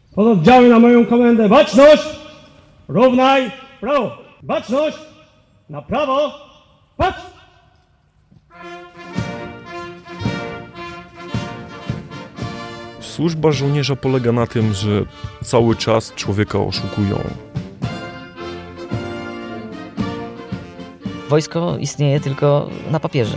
Pododdziały na moją komendę. Baczność! Równaj! Prawo! Baczność! Na prawo! Patrz! Służba żołnierza polega na tym, że cały czas człowieka oszukują. Wojsko istnieje tylko na papierze.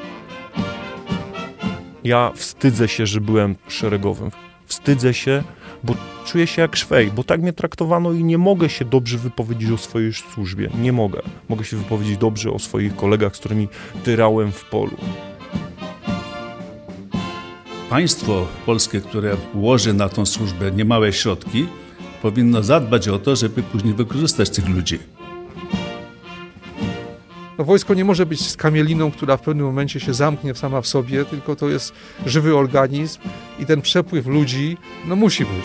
Ja wstydzę się, że byłem szeregowym. Wstydzę się, bo czuję się jak Szwej, bo tak mnie traktowano i nie mogę się dobrze wypowiedzieć o swojej służbie. Nie mogę. Mogę się wypowiedzieć dobrze o swoich kolegach, z którymi tyrałem w polu. Państwo polskie, które ułoży na tą służbę niemałe środki, powinno zadbać o to, żeby później wykorzystać tych ludzi. No, wojsko nie może być skamieliną, która w pewnym momencie się zamknie sama w sobie, tylko to jest żywy organizm i ten przepływ ludzi musi być.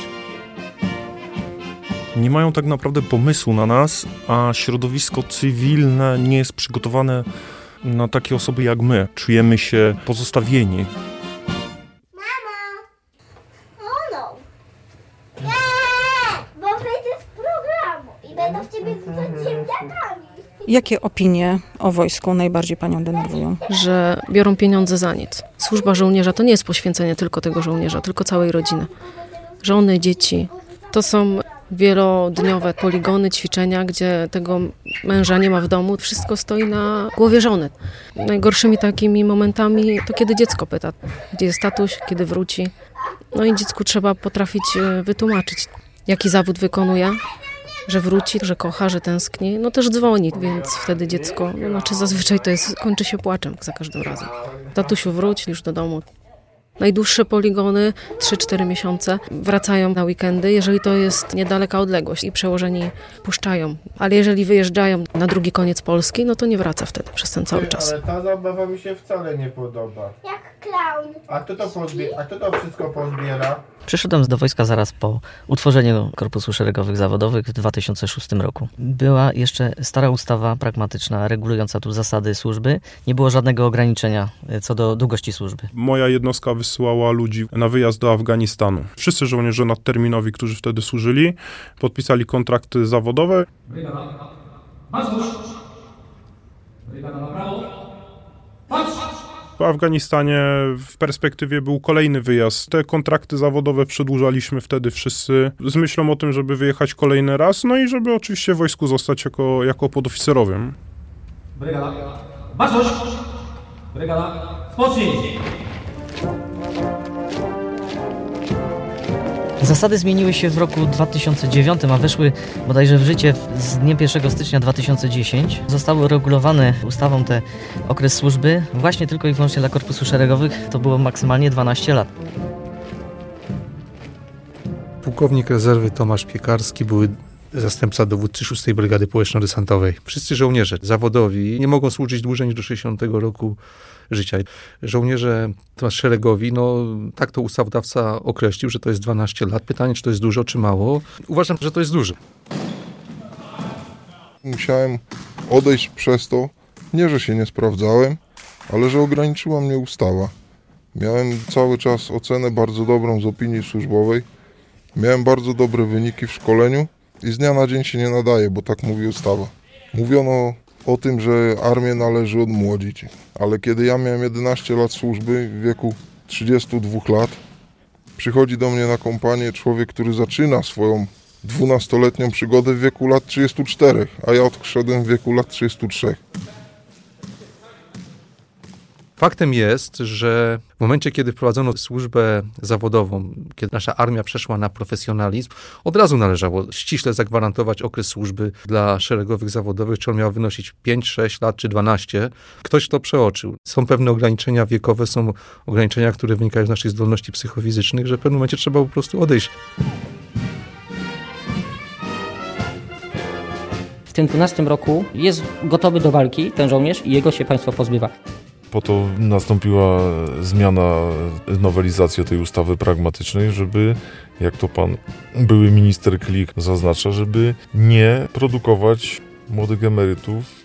Nie mają tak naprawdę pomysłu na nas, a środowisko cywilne nie jest przygotowane na takie osoby jak my. Czujemy się pozostawieni. Bo wyjdę z programu i będą w ciebie rzucać ziemniakami. Jakie opinie o wojsku najbardziej panią denerwują? Że biorą pieniądze za nic. Służba żołnierza to nie jest poświęcenie tylko tego żołnierza, tylko całej rodziny. Żony, dzieci. To są wielodniowe poligony, ćwiczenia, gdzie tego męża nie ma w domu. Wszystko stoi na głowie żony. Najgorszymi takimi momentami to kiedy dziecko pyta, gdzie jest tatuś, kiedy wróci. No i dziecku trzeba potrafić wytłumaczyć, jaki zawód wykonuje, że wróci, że kocha, że tęskni. No też dzwoni, więc wtedy dziecko, zazwyczaj kończy się płaczem za każdym razem. Tatusiu, wróć już do domu. Najdłuższe poligony, 3-4 miesiące, wracają na weekendy, jeżeli to jest niedaleka odległość i przełożeni puszczają. Ale jeżeli wyjeżdżają na drugi koniec Polski, no to nie wraca wtedy przez ten cały czas. Ale ta zabawa mi się wcale nie podoba. Jak klaun. A kto to wszystko pozbiera? Przyszedłem do wojska zaraz po utworzeniu Korpusu Szeregowych Zawodowych w 2006 roku. Była jeszcze stara ustawa pragmatyczna, regulująca tu zasady służby. Nie było żadnego ograniczenia co do długości służby. Moja jednostka wysyłała ludzi na wyjazd do Afganistanu. Wszyscy żołnierze nadterminowi, którzy wtedy służyli, podpisali kontrakty zawodowe. W Afganistanie w perspektywie był kolejny wyjazd. Te kontrakty zawodowe przedłużaliśmy wtedy wszyscy z myślą o tym, żeby wyjechać kolejny raz, no i żeby oczywiście w wojsku zostać jako podoficerowym. Brygada. Baczność! Brygada. Spocznij! Zasady zmieniły się w roku 2009, a weszły bodajże w życie z dniem 1 stycznia 2010. Zostały uregulowane ustawą te okres służby właśnie tylko i wyłącznie dla Korpusu Szeregowych. To było maksymalnie 12 lat. Pułkownik rezerwy Tomasz Piekarski, były zastępca dowódcy 6 Brygady Połeczno-Desantowej. Wszyscy żołnierze zawodowi nie mogą służyć dłużej niż do 60 roku życia. Żołnierze szeregowi, tak to ustawodawca określił, że to jest 12 lat. Pytanie, czy to jest dużo, czy mało. Uważam, że to jest dużo. Musiałem odejść przez to, nie, że się nie sprawdzałem, ale że ograniczyła mnie ustawa. Miałem cały czas ocenę bardzo dobrą z opinii służbowej. Miałem bardzo dobre wyniki w szkoleniu i z dnia na dzień się nie nadaje, bo tak mówi ustawa. Mówiono o tym, że armię należy odmłodzić, ale kiedy ja miałem 11 lat służby w wieku 32 lat, przychodzi do mnie na kompanię człowiek, który zaczyna swoją 12-letnią przygodę w wieku lat 34, a ja odszedłem w wieku lat 33. Faktem jest, że w momencie, kiedy wprowadzono służbę zawodową, kiedy nasza armia przeszła na profesjonalizm, od razu należało ściśle zagwarantować okres służby dla szeregowych zawodowych, czy on miał wynosić 5, 6 lat, czy 12. Ktoś to przeoczył. Są pewne ograniczenia wiekowe, są ograniczenia, które wynikają z naszych zdolności psychofizycznych, że w pewnym momencie trzeba po prostu odejść. W tym 12 roku jest gotowy do walki ten żołnierz i jego się państwo pozbywa. Po to nastąpiła zmiana, nowelizacja tej ustawy pragmatycznej, żeby, jak to pan były minister Klich zaznacza, żeby nie produkować młodych emerytów.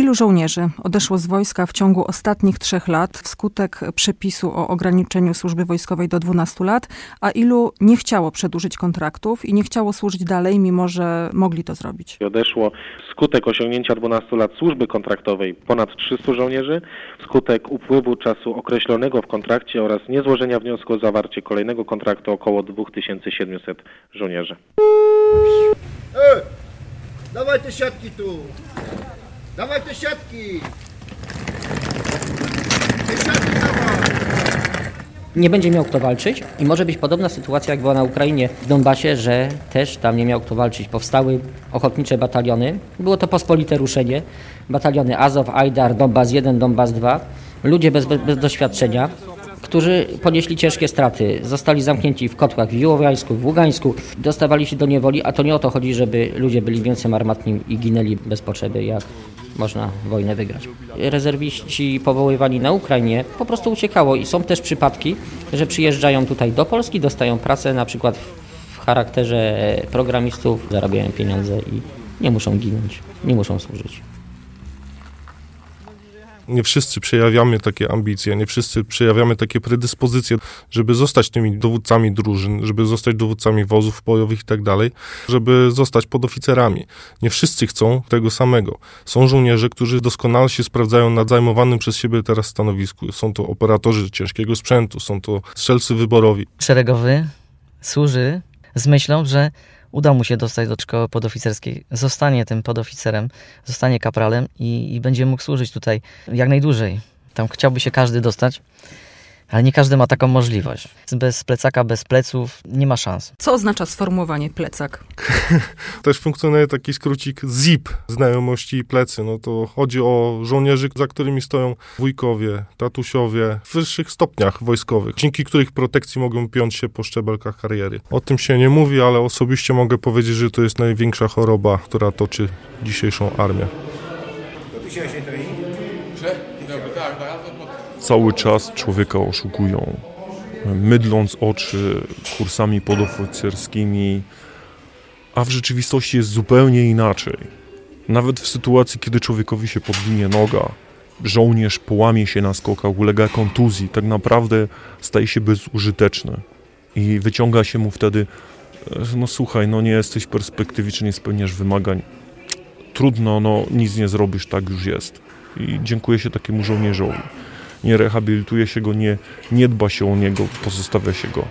Ilu żołnierzy odeszło z wojska w ciągu ostatnich 3 lat wskutek przepisu o ograniczeniu służby wojskowej do 12 lat, a ilu nie chciało przedłużyć kontraktów i nie chciało służyć dalej, mimo że mogli to zrobić? Odeszło wskutek osiągnięcia 12 lat służby kontraktowej ponad 300 żołnierzy, wskutek upływu czasu określonego w kontrakcie oraz niezłożenia wniosku o zawarcie kolejnego kontraktu około 2700 żołnierzy. Dawaj te siatki tu! Dawaj te siatki! Te siatki dawaj! Nie będzie miał kto walczyć i może być podobna sytuacja, jak była na Ukrainie w Donbasie, że też tam nie miał kto walczyć. Powstały ochotnicze bataliony. Było to pospolite ruszenie. Bataliony Azow, Ajdar, Donbas 1, Donbas 2. Ludzie bez doświadczenia, którzy ponieśli ciężkie straty. Zostali zamknięci w kotłach w Jułowiańsku, w Ługańsku. Dostawali się do niewoli, a to nie o to chodzi, żeby ludzie byli mięsem armatnim i ginęli bez potrzeby, jak można wojnę wygrać. Rezerwiści powoływani na Ukrainie po prostu uciekało i są też przypadki, że przyjeżdżają tutaj do Polski, dostają pracę na przykład w charakterze programistów, zarabiają pieniądze i nie muszą ginąć, nie muszą służyć. Nie wszyscy przejawiamy takie ambicje, nie wszyscy przejawiamy takie predyspozycje, żeby zostać tymi dowódcami drużyn, żeby zostać dowódcami wozów bojowych i tak dalej, żeby zostać podoficerami. Nie wszyscy chcą tego samego. Są żołnierze, którzy doskonale się sprawdzają na zajmowanym przez siebie teraz stanowisku. Są to operatorzy ciężkiego sprzętu, są to strzelcy wyborowi. Szeregowy służy z myślą, że uda mu się dostać do szkoły podoficerskiej, zostanie tym podoficerem, zostanie kapralem i będzie mógł służyć tutaj jak najdłużej. Tam chciałby się każdy dostać, ale nie każdy ma taką możliwość. Bez plecaka, bez pleców nie ma szans. Co oznacza sformułowanie plecak? Też funkcjonuje taki skrócik ZIP, znajomości i plecy. No to chodzi o żołnierzy, za którymi stoją wujkowie, tatusiowie w wyższych stopniach wojskowych, dzięki których protekcji mogą piąć się po szczebelkach kariery. O tym się nie mówi, ale osobiście mogę powiedzieć, że to jest największa choroba, która toczy dzisiejszą armię. Cały czas człowieka oszukują, mydląc oczy kursami podoficerskimi, a w rzeczywistości jest zupełnie inaczej. Nawet w sytuacji, kiedy człowiekowi się podwinie noga, żołnierz połamie się na skokach, ulega kontuzji, tak naprawdę staje się bezużyteczny i wyciąga się mu wtedy, no słuchaj, no nie jesteś perspektywiczny, nie spełniasz wymagań, trudno, no nic nie zrobisz, tak już jest. I dziękuję się takiemu żołnierzowi. Nie rehabilituje się go, nie dba się o niego, pozostawia się go.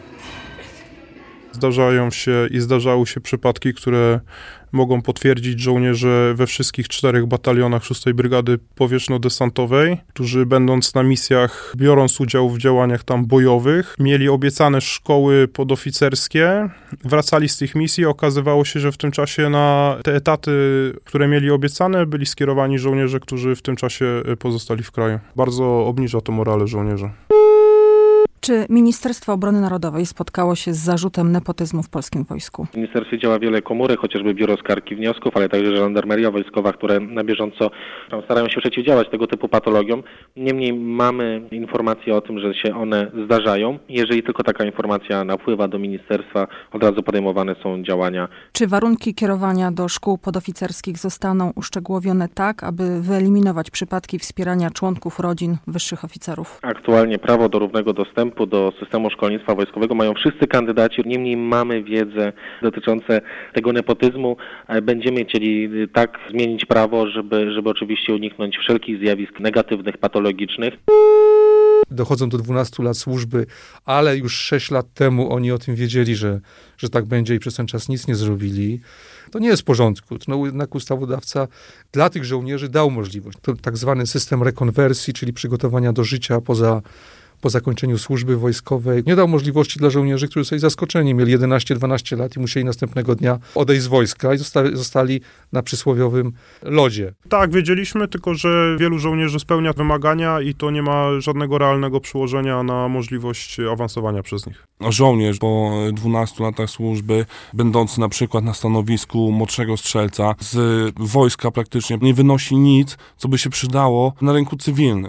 Zdarzają się i zdarzały się przypadki, które mogą potwierdzić żołnierze we wszystkich 4 batalionach 6 Brygady Powietrzno-Desantowej, którzy będąc na misjach, biorąc udział w działaniach tam bojowych, mieli obiecane szkoły podoficerskie, wracali z tych misji, okazywało się, że w tym czasie na te etaty, które mieli obiecane, byli skierowani żołnierze, którzy w tym czasie pozostali w kraju. Bardzo obniża to morale żołnierzy. Czy Ministerstwo Obrony Narodowej spotkało się z zarzutem nepotyzmu w polskim wojsku? W ministerstwie działa wiele komórek, chociażby Biuro Skarg i Wniosków, ale także Żandarmeria Wojskowa, które na bieżąco starają się przeciwdziałać tego typu patologiom. Niemniej mamy informacje o tym, że się one zdarzają. Jeżeli tylko taka informacja napływa do ministerstwa, od razu podejmowane są działania. Czy warunki kierowania do szkół podoficerskich zostaną uszczegółowione tak, aby wyeliminować przypadki wspierania członków rodzin wyższych oficerów? Aktualnie prawo do równego dostępu do systemu szkolnictwa wojskowego mają wszyscy kandydaci, niemniej mamy wiedzę dotyczące tego nepotyzmu. Będziemy chcieli tak zmienić prawo, żeby oczywiście uniknąć wszelkich zjawisk negatywnych, patologicznych. Dochodzą do 12 lat służby, ale już 6 lat temu oni o tym wiedzieli, że tak będzie i przez ten czas nic nie zrobili. To nie jest w porządku. No, jednak ustawodawca dla tych żołnierzy dał możliwość. To tak zwany system rekonwersji, czyli przygotowania do życia po zakończeniu służby wojskowej. Nie dał możliwości dla żołnierzy, którzy są zaskoczeni. Mieli 11-12 lat i musieli następnego dnia odejść z wojska i zostali na przysłowiowym lodzie. Tak, wiedzieliśmy, tylko że wielu żołnierzy spełnia wymagania i to nie ma żadnego realnego przełożenia na możliwość awansowania przez nich. Żołnierz po 12 latach służby, będący na przykład na stanowisku młodszego strzelca, z wojska praktycznie nie wynosi nic, co by się przydało na rynku cywilnym.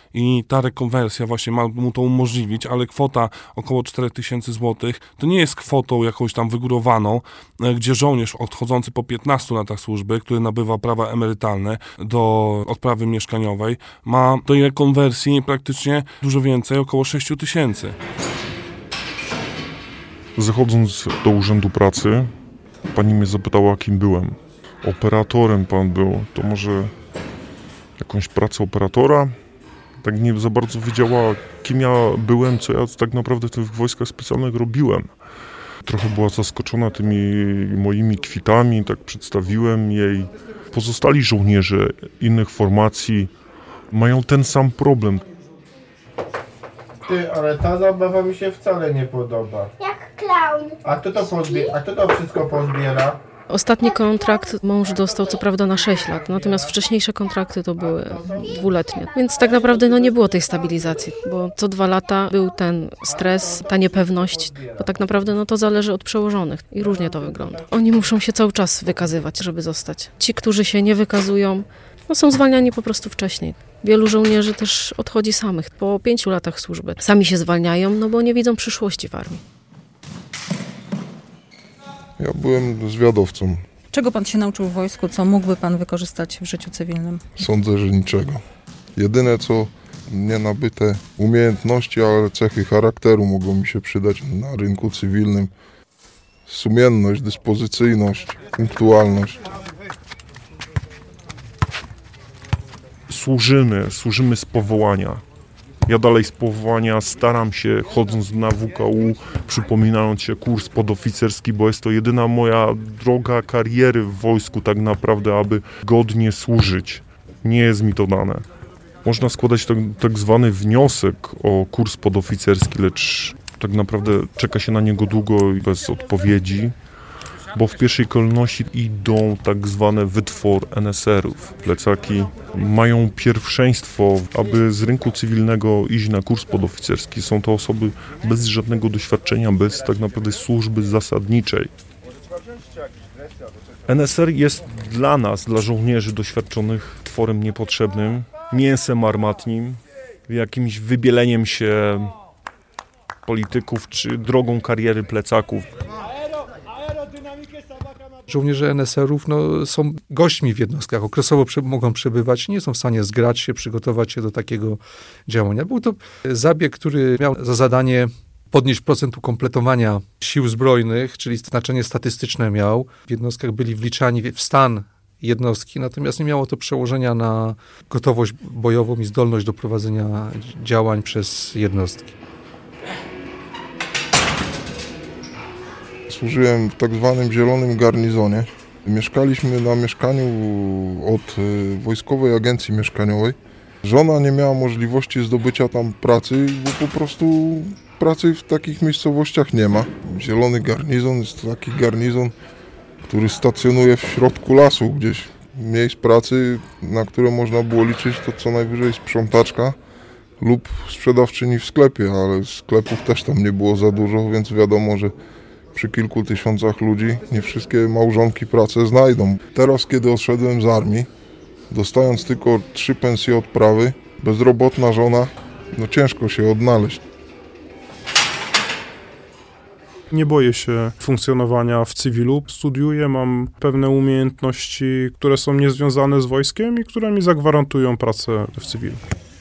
i ta rekonwersja właśnie ma mu to umożliwić, ale kwota około 4000 zł to nie jest kwotą jakąś tam wygórowaną, gdzie żołnierz odchodzący po 15 latach służby, który nabywa prawa emerytalne do odprawy mieszkaniowej, ma do tej rekonwersji praktycznie dużo więcej, około 6000. Zachodząc do Urzędu Pracy, pani mnie zapytała, kim byłem. Operatorem pan był, to może jakąś pracę operatora? Tak nie za bardzo wiedziała, kim ja byłem, co ja tak naprawdę w tych wojskach specjalnych robiłem. Trochę była zaskoczona tymi moimi kwitami, tak przedstawiłem jej. Pozostali żołnierze innych formacji mają ten sam problem. Ty, ale ta zabawa mi się wcale nie podoba. Jak klaun. A kto to wszystko pozbiera? Ostatni kontrakt mąż dostał co prawda na 6 lat, natomiast wcześniejsze kontrakty to były 2-letnie. Więc tak naprawdę nie było tej stabilizacji, bo co 2 lata był ten stres, ta niepewność, bo tak naprawdę to zależy od przełożonych i różnie to wygląda. Oni muszą się cały czas wykazywać, żeby zostać. Ci, którzy się nie wykazują, są zwalniani po prostu wcześniej. Wielu żołnierzy też odchodzi samych po 5 latach służby. Sami się zwalniają, bo nie widzą przyszłości w armii. Ja byłem zwiadowcą. Czego pan się nauczył w wojsku, co mógłby pan wykorzystać w życiu cywilnym? Sądzę, że niczego. Jedyne co nienabyte umiejętności, ale cechy charakteru mogą mi się przydać na rynku cywilnym. Sumienność, dyspozycyjność, punktualność. Służymy z powołania. Ja dalej z powołania staram się, chodząc na WKU, przypominając się kurs podoficerski, bo jest to jedyna moja droga kariery w wojsku tak naprawdę, aby godnie służyć. Nie jest mi to dane. Można składać tak zwany wniosek o kurs podoficerski, lecz tak naprawdę czeka się na niego długo i bez odpowiedzi, bo w pierwszej kolejności idą tak zwane wytwór NSR-ów. Plecaki mają pierwszeństwo, aby z rynku cywilnego iść na kurs podoficerski. Są to osoby bez żadnego doświadczenia, bez tak naprawdę służby zasadniczej. NSR jest dla nas, dla żołnierzy doświadczonych, tworem niepotrzebnym, mięsem armatnim, jakimś wybieleniem się polityków czy drogą kariery plecaków. Żołnierze NSR-ów są gośćmi w jednostkach, okresowo mogą przebywać, nie są w stanie zgrać się, przygotować się do takiego działania. Był to zabieg, który miał za zadanie podnieść procent ukompletowania sił zbrojnych, czyli znaczenie statystyczne miał. W jednostkach byli wliczani w stan jednostki, natomiast nie miało to przełożenia na gotowość bojową i zdolność do prowadzenia działań przez jednostki. Służyłem w tak zwanym zielonym garnizonie. Mieszkaliśmy na mieszkaniu od Wojskowej Agencji Mieszkaniowej. Żona nie miała możliwości zdobycia tam pracy, bo po prostu pracy w takich miejscowościach nie ma. Zielony garnizon jest to taki garnizon, który stacjonuje w środku lasu gdzieś. Miejsc pracy, na które można było liczyć, to co najwyżej sprzątaczka lub sprzedawczyni w sklepie, ale sklepów też tam nie było za dużo, więc wiadomo, że przy kilku tysiącach ludzi nie wszystkie małżonki pracę znajdą. Teraz, kiedy odszedłem z armii, dostając tylko 3 pensje odprawy, bezrobotna żona, ciężko się odnaleźć. Nie boję się funkcjonowania w cywilu. Studiuję, mam pewne umiejętności, które są niezwiązane z wojskiem i które mi zagwarantują pracę w cywilu.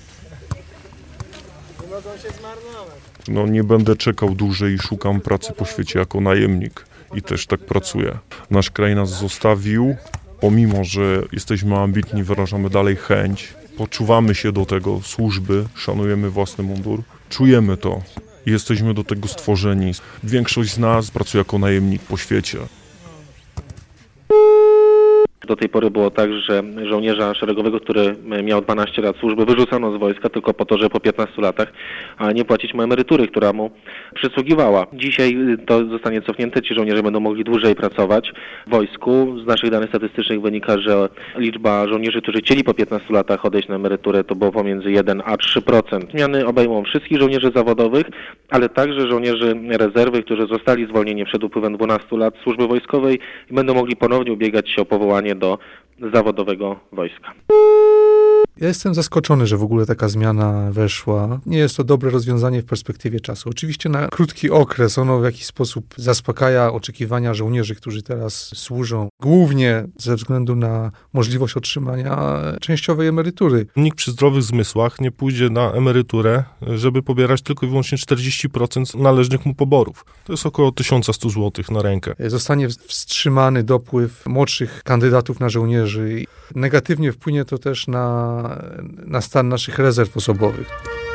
Nie będę czekał dłużej i szukam pracy po świecie jako najemnik i też tak pracuję. Nasz kraj nas zostawił, pomimo że jesteśmy ambitni, wyrażamy dalej chęć, poczuwamy się do tego służby, szanujemy własny mundur, czujemy to i jesteśmy do tego stworzeni. Większość z nas pracuje jako najemnik po świecie. Do tej pory było tak, że żołnierza szeregowego, który miał 12 lat służby, wyrzucano z wojska tylko po to, żeby po 15 latach nie płacić mu emerytury, która mu przysługiwała. Dzisiaj to zostanie cofnięte, ci żołnierze będą mogli dłużej pracować w wojsku. Z naszych danych statystycznych wynika, że liczba żołnierzy, którzy chcieli po 15 latach odejść na emeryturę, to było pomiędzy 1 a 3%. Zmiany obejmą wszystkich żołnierzy zawodowych, ale także żołnierzy rezerwy, którzy zostali zwolnieni przed upływem 12 lat służby wojskowej i będą mogli ponownie ubiegać się o powołanie do zawodowego wojska. Ja jestem zaskoczony, że w ogóle taka zmiana weszła. Nie jest to dobre rozwiązanie w perspektywie czasu. Oczywiście na krótki okres ono w jakiś sposób zaspokaja oczekiwania żołnierzy, którzy teraz służą, głównie ze względu na możliwość otrzymania częściowej emerytury. Nikt przy zdrowych zmysłach nie pójdzie na emeryturę, żeby pobierać tylko i wyłącznie 40% należnych mu poborów. To jest około 1100 zł na rękę. Zostanie wstrzymany dopływ młodszych kandydatów na żołnierzy. Negatywnie wpłynie to też na stan naszych rezerw osobowych.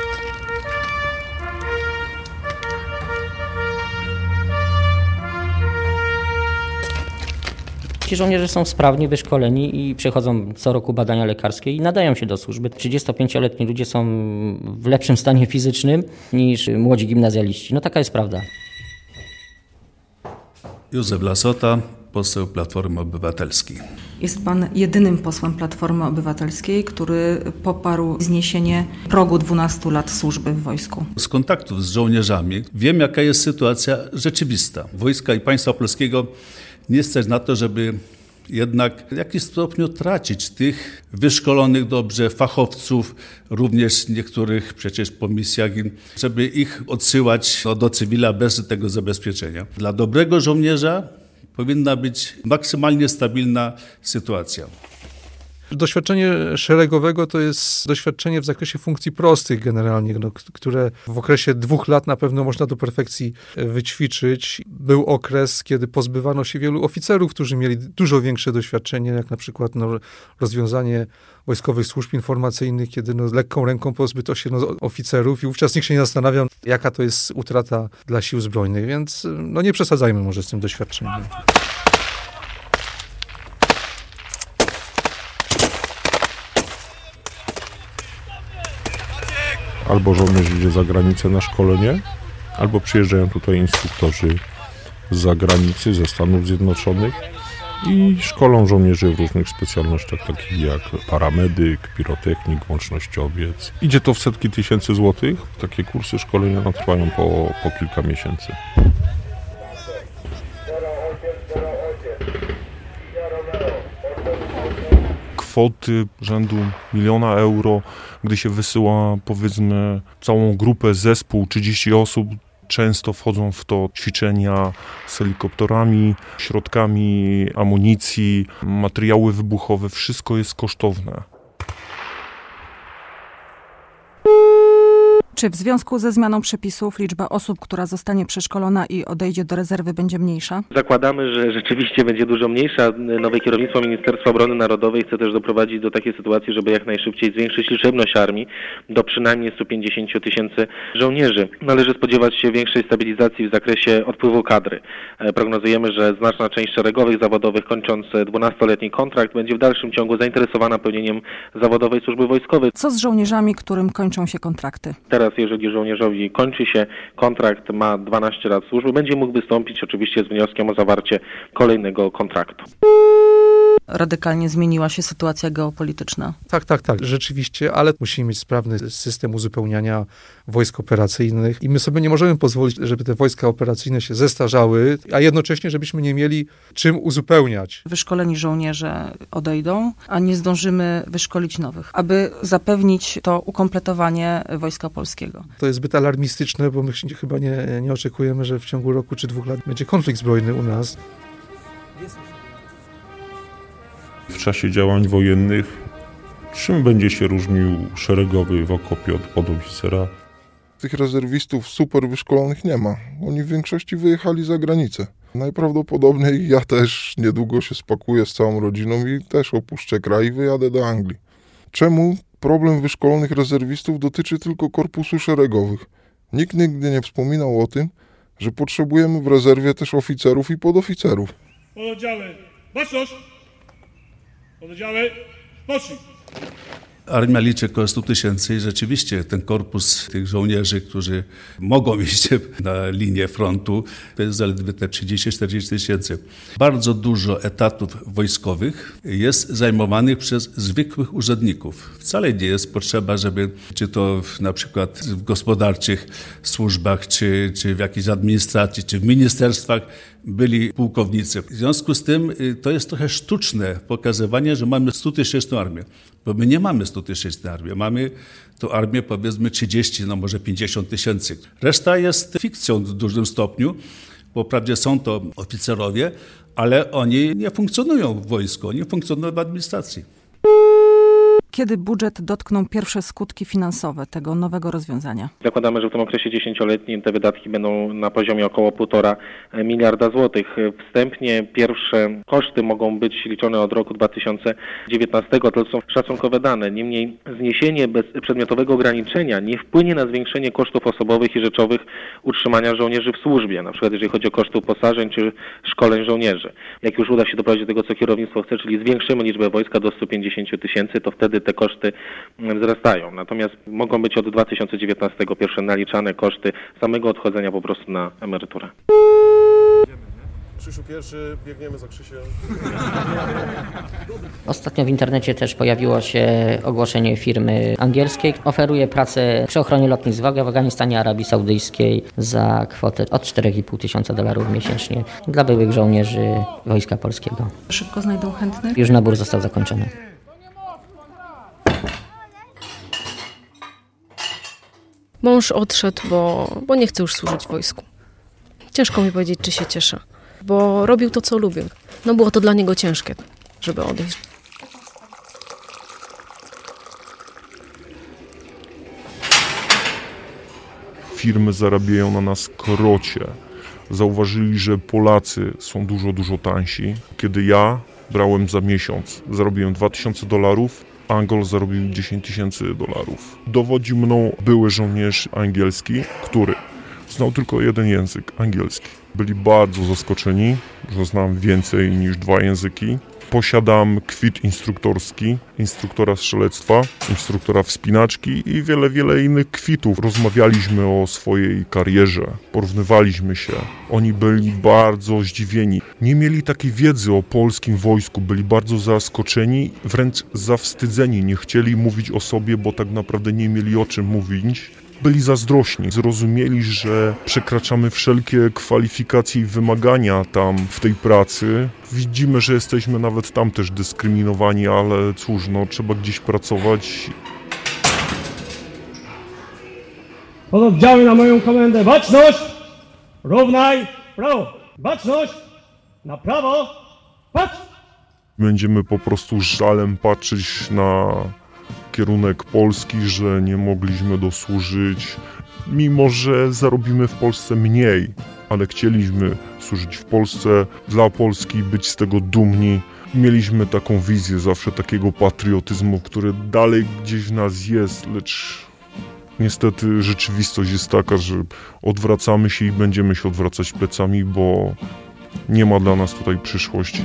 Ci żołnierze są sprawnie wyszkoleni i przechodzą co roku badania lekarskie i nadają się do służby. 35-letni ludzie są w lepszym stanie fizycznym niż młodzi gimnazjaliści. No taka jest prawda. Józef Lassota, poseł Platformy Obywatelskiej. Jest pan jedynym posłem Platformy Obywatelskiej, który poparł zniesienie progu 12 lat służby w wojsku. Z kontaktów z żołnierzami wiem, jaka jest sytuacja rzeczywista. Wojska i państwa polskiego nie stać na to, żeby jednak w jakimś stopniu tracić tych wyszkolonych dobrze fachowców, również niektórych przecież po misjach, żeby ich odsyłać do cywila bez tego zabezpieczenia. Dla dobrego żołnierza powinna być maksymalnie stabilna sytuacja. Doświadczenie szeregowego to jest doświadczenie w zakresie funkcji prostych generalnie, które w okresie 2 lat na pewno można do perfekcji wyćwiczyć. Był okres, kiedy pozbywano się wielu oficerów, którzy mieli dużo większe doświadczenie, jak na przykład rozwiązanie wojskowych służb informacyjnych, kiedy lekką ręką pozbyto się oficerów i wówczas nikt się nie zastanawia, jaka to jest utrata dla sił zbrojnych, więc nie przesadzajmy może z tym doświadczeniem. Albo żołnierz idzie za granicę na szkolenie, albo przyjeżdżają tutaj instruktorzy z zagranicy, ze Stanów Zjednoczonych i szkolą żołnierzy w różnych specjalnościach, takich jak paramedyk, pirotechnik, łącznościowiec. Idzie to w setki tysięcy złotych. Takie kursy szkolenia trwają po kilka miesięcy. Kwoty rzędu 1 000 000 euro, gdy się wysyła powiedzmy całą grupę, zespół, 30 osób, często wchodzą w to ćwiczenia z helikopterami, środkami amunicji, materiały wybuchowe, wszystko jest kosztowne. Czy w związku ze zmianą przepisów liczba osób, która zostanie przeszkolona i odejdzie do rezerwy, będzie mniejsza? Zakładamy, że rzeczywiście będzie dużo mniejsza. Nowe kierownictwo Ministerstwa Obrony Narodowej chce też doprowadzić do takiej sytuacji, żeby jak najszybciej zwiększyć liczebność armii do przynajmniej 150 000 żołnierzy. Należy spodziewać się większej stabilizacji w zakresie odpływu kadry. Prognozujemy, że znaczna część szeregowych zawodowych kończąc 12-letni kontrakt będzie w dalszym ciągu zainteresowana pełnieniem zawodowej służby wojskowej. Co z żołnierzami, którym kończą się kontrakty? Teraz, jeżeli żołnierzowi kończy się kontrakt, ma 12 lat służby, będzie mógł wystąpić oczywiście z wnioskiem o zawarcie kolejnego kontraktu. Radykalnie zmieniła się sytuacja geopolityczna. Tak, rzeczywiście, ale musimy mieć sprawny system uzupełniania wojsk operacyjnych i my sobie nie możemy pozwolić, żeby te wojska operacyjne się zestarzały, a jednocześnie, żebyśmy nie mieli czym uzupełniać. Wyszkoleni żołnierze odejdą, a nie zdążymy wyszkolić nowych, aby zapewnić to ukompletowanie Wojska Polskiego. To jest zbyt alarmistyczne, bo my chyba nie oczekujemy, że w ciągu roku czy 2 lat będzie konflikt zbrojny u nas. W czasie działań wojennych czym będzie się różnił szeregowy w okopie od podoficera? Tych rezerwistów super wyszkolonych nie ma. Oni w większości wyjechali za granicę. Najprawdopodobniej ja też niedługo się spakuję z całą rodziną i też opuszczę kraj i wyjadę do Anglii. Czemu problem wyszkolonych rezerwistów dotyczy tylko korpusu szeregowych? Nikt nigdy nie wspominał o tym, że potrzebujemy w rezerwie też oficerów i podoficerów. Pododdziały, baczność! Pododdziały, poszli! Armia liczy około 100 000 i rzeczywiście ten korpus tych żołnierzy, którzy mogą iść na linię frontu, to jest zaledwie te 30-40 tysięcy. Bardzo dużo etatów wojskowych jest zajmowanych przez zwykłych urzędników. Wcale nie jest potrzeba, żeby czy to na przykład w gospodarczych służbach, czy w jakiejś administracji, czy w ministerstwach byli pułkownicy. W związku z tym to jest trochę sztuczne pokazywanie, że mamy 100-tysięczną armię. Bo my nie mamy 100-tysięcznej armii, mamy tą armię powiedzmy 30, no może 50 tysięcy. Reszta jest fikcją w dużym stopniu, bo wprawdzie są to oficerowie, ale oni nie funkcjonują w wojsku, oni funkcjonują w administracji. Kiedy budżet dotkną pierwsze skutki finansowe tego nowego rozwiązania? Zakładamy, że w tym okresie 10-letnim te wydatki będą na poziomie około 1,5 miliarda złotych. Wstępnie pierwsze koszty mogą być liczone od roku 2019, to są szacunkowe dane. Niemniej zniesienie bezprzedmiotowego ograniczenia nie wpłynie na zwiększenie kosztów osobowych i rzeczowych utrzymania żołnierzy w służbie, na przykład jeżeli chodzi o koszty uposażeń czy szkoleń żołnierzy. Jak już uda się doprowadzić do tego, co kierownictwo chce, czyli zwiększymy liczbę wojska do 150 tysięcy, to wtedy te koszty wzrastają. Natomiast mogą być od 2019 pierwsze naliczane koszty samego odchodzenia po prostu na emeryturę. Krzysiu pierwszy, biegniemy za Krzysiem. Ostatnio w internecie też pojawiło się ogłoszenie firmy angielskiej. Oferuje pracę przy ochronie lotnisk w Afganistanie, Arabii Saudyjskiej za kwotę od $4,500 miesięcznie dla byłych żołnierzy Wojska Polskiego. Szybko znajdą chętnych? Już nabór został zakończony. Mąż odszedł, bo nie chce już służyć w wojsku. Ciężko mi powiedzieć, czy się cieszę, bo robił to, co lubił. No było to dla niego ciężkie, żeby odejść. Firmy zarabiają na nas krocie. Zauważyli, że Polacy są dużo tańsi. Kiedy ja brałem za miesiąc, zarobiłem $2,000, Angol zarobił $10,000. Dowodził mną były żołnierz angielski, który znał tylko jeden język, angielski. Byli bardzo zaskoczeni, że znam więcej niż 2 języki. Posiadam kwit instruktorski, instruktora strzelectwa, instruktora wspinaczki i wiele innych kwitów. Rozmawialiśmy o swojej karierze, porównywaliśmy się. Oni byli bardzo zdziwieni. Nie mieli takiej wiedzy o polskim wojsku, byli bardzo zaskoczeni, wręcz zawstydzeni. Nie chcieli mówić o sobie, bo tak naprawdę nie mieli o czym mówić. Byli zazdrośni, zrozumieli, że przekraczamy wszelkie kwalifikacje i wymagania tam w tej pracy. Widzimy, że jesteśmy nawet tam też dyskryminowani, ale cóż, no trzeba gdzieś pracować. Pododdziały na moją komendę. Baczność! Równaj! Prawo! Baczność! Na prawo! Patrz! Będziemy po prostu żalem patrzeć na kierunek Polski, że nie mogliśmy dosłużyć, mimo że zarobimy w Polsce mniej, ale chcieliśmy służyć w Polsce, dla Polski, być z tego dumni. Mieliśmy taką wizję zawsze takiego patriotyzmu, który dalej gdzieś w nas jest, lecz niestety rzeczywistość jest taka, że odwracamy się i będziemy się odwracać plecami, bo nie ma dla nas tutaj przyszłości.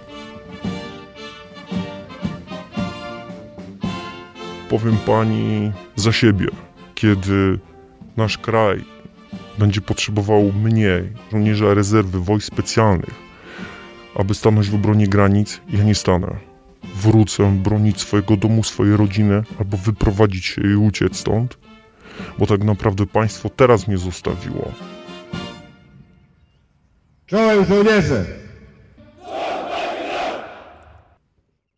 Powiem pani za siebie, kiedy nasz kraj będzie potrzebował mniej żołnierza rezerwy, wojsk specjalnych, aby stanąć w obronie granic, ja nie stanę. Wrócę bronić swojego domu, swojej rodziny, albo wyprowadzić się i uciec stąd, bo tak naprawdę państwo teraz mnie zostawiło. Czołem żołnierze!